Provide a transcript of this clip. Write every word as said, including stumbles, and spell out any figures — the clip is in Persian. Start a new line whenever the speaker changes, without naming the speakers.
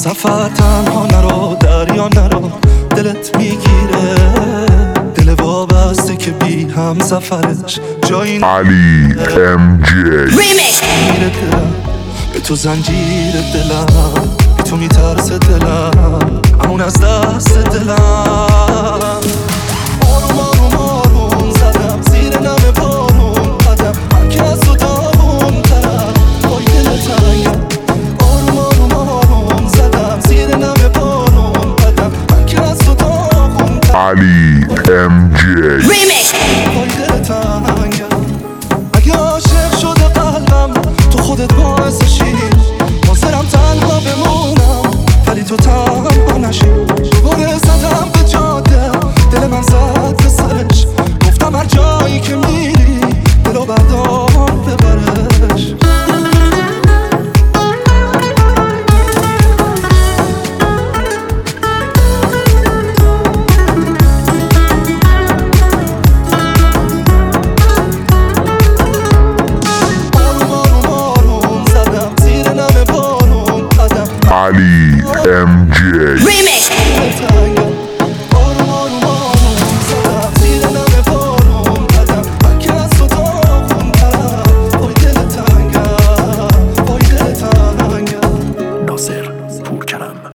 سفر تنها نرو، دریا نرو، دلت میگیره، دل وابسته که بی هم سفرش جایی
علی ام جی
میره دلم، به تو زنجیر دلم، به تو میترسه دلم، همون از دست دلم.